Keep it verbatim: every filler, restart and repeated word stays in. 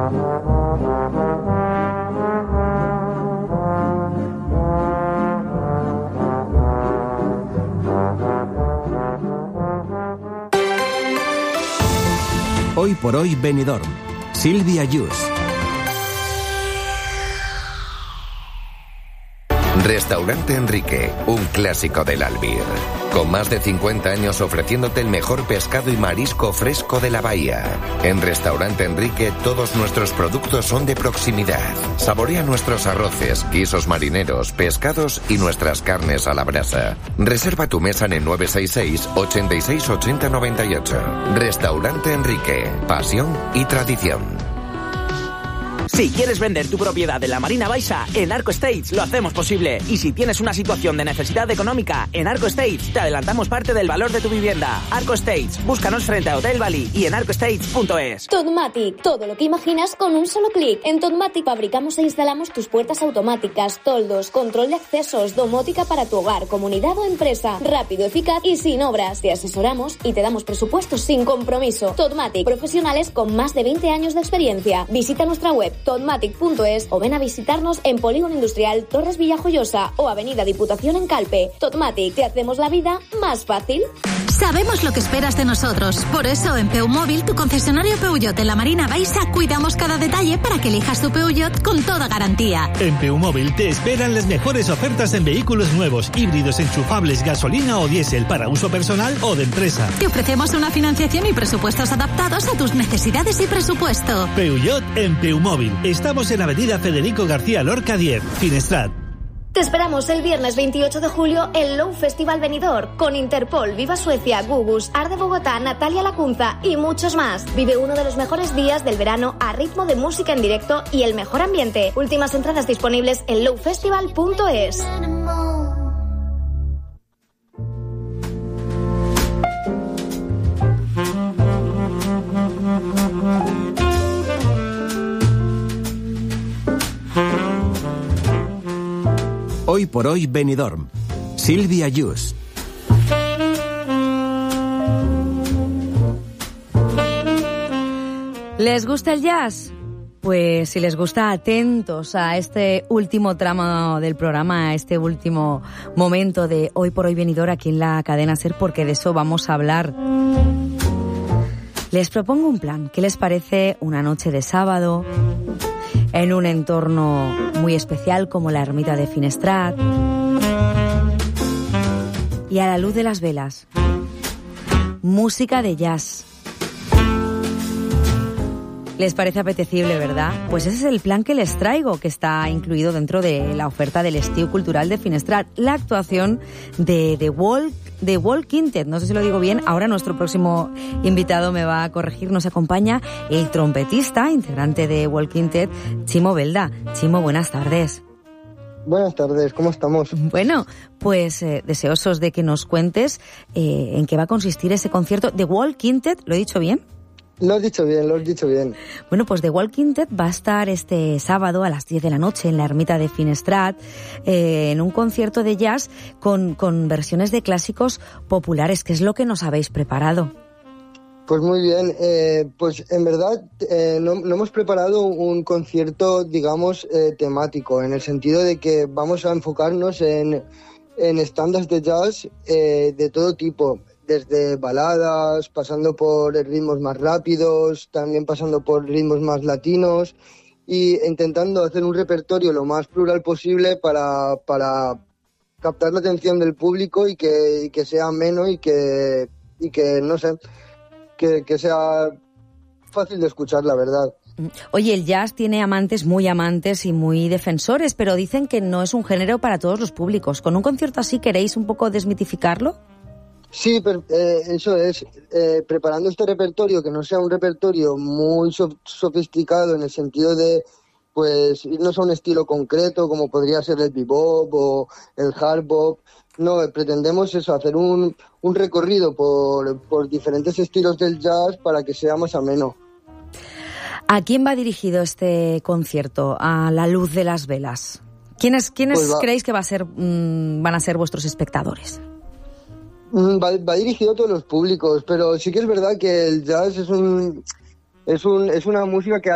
Hoy por hoy Benidorm. Silvia Yus. Restaurante Enrique, un clásico del Albir. Con más de cincuenta años ofreciéndote el mejor pescado y marisco fresco de la bahía. En Restaurante Enrique todos nuestros productos son de proximidad. Saborea nuestros arroces, guisos marineros, pescados y nuestras carnes a la brasa. Reserva tu mesa en el nueve seis seis, ochenta y seis, ochenta, noventa y ocho. Restaurante Enrique, pasión y tradición. Si quieres vender tu propiedad en la Marina Baixa, en Arco Estates lo hacemos posible. Y si tienes una situación de necesidad económica, en Arco Estates te adelantamos parte del valor de tu vivienda. Arco Estates, búscanos frente a Hotel Bali y en arco estates punto es. Totmatic, todo lo que imaginas con un solo clic. En Totmatic fabricamos e instalamos tus puertas automáticas, toldos, control de accesos, domótica para tu hogar, comunidad o empresa. Rápido, eficaz y sin obras. Te asesoramos y te damos presupuestos sin compromiso. Totmatic, profesionales con más de veinte años de experiencia. Visita nuestra web totmatic punto es o ven a visitarnos en Polígono Industrial Torres Villajoyosa o Avenida Diputación en Calpe. Totmatic, te hacemos la vida más fácil. Sabemos lo que esperas de nosotros. Por eso en Peumóvil, tu concesionario Peugeot en la Marina Baixa, cuidamos cada detalle para que elijas tu Peugeot con toda garantía. En Peumóvil te esperan las mejores ofertas en vehículos nuevos, híbridos, enchufables, gasolina o diésel para uso personal o de empresa. Te ofrecemos una financiación y presupuestos adaptados a tus necesidades y presupuesto. Peugeot en Peumóvil. Estamos en Avenida Federico García Lorca diez, Finestrat. Te esperamos el viernes veintiocho de julio en Low Festival Benidorm con Interpol, Viva Suecia, Gugus, Arde Bogotá, Natalia Lacunza y muchos más. Vive uno de los mejores días del verano a ritmo de música en directo y el mejor ambiente. Últimas entradas disponibles en low festival punto es. Hoy por hoy Benidorm. Silvia Yus. ¿Les gusta el jazz? Pues si les gusta, atentos a este último tramo del programa, a este último momento de Hoy por hoy Benidorm aquí en la cadena SER, porque de eso vamos a hablar. Les propongo un plan. ¿Qué les parece una noche de sábado en un entorno muy especial como la ermita de Finestrat y a la luz de las velas? Música de jazz. ¿Les parece apetecible, verdad? Pues ese es el plan que les traigo, que está incluido dentro de la oferta del Estiu Cultural de Finestrat. La actuación de The Wall, The Wall Quintet, no sé si lo digo bien, ahora nuestro próximo invitado me va a corregir. Nos acompaña el trompetista, integrante de Wall Quintet, Chimo Belda. Chimo, buenas tardes. Buenas tardes, ¿cómo estamos? Bueno, pues eh, deseosos de que nos cuentes eh, en qué va a consistir ese concierto. The Wall Quintet, ¿lo he dicho bien? Lo has dicho bien, lo has dicho bien. Bueno, pues The Wall Quintet va a estar este sábado a las diez de la noche en la ermita de Finestrat, eh, en un concierto de jazz con, con versiones de clásicos populares. ¿Qué es lo que nos habéis preparado? Pues muy bien, eh, pues en verdad eh, no, no hemos preparado un concierto, digamos, eh, temático, en el sentido de que vamos a enfocarnos en, en estándares de jazz eh, de todo tipo. Desde baladas, pasando por ritmos más rápidos, también pasando por ritmos más latinos y intentando hacer un repertorio lo más plural posible para, para captar la atención del público y que, y que sea ameno y que, y que no sé, que, que sea fácil de escuchar, la verdad. Oye, el jazz tiene amantes, muy amantes y muy defensores, pero dicen que no es un género para todos los públicos. ¿Con un concierto así queréis un poco desmitificarlo? Sí, pero, eh, eso es, eh, preparando este repertorio, que no sea un repertorio muy sof- sofisticado en el sentido de, pues, irnos a un estilo concreto, como podría ser el bebop o el hard bop. No, pretendemos eso, hacer un, un recorrido por, por diferentes estilos del jazz para que sea más ameno. ¿A quién va dirigido este concierto? A la luz de las velas. ¿Quiénes, quiénes Pues va- creéis que va a ser, mmm, van a ser vuestros espectadores? Va, va dirigido a todos los públicos, pero sí que es verdad que el jazz es un es un es una música que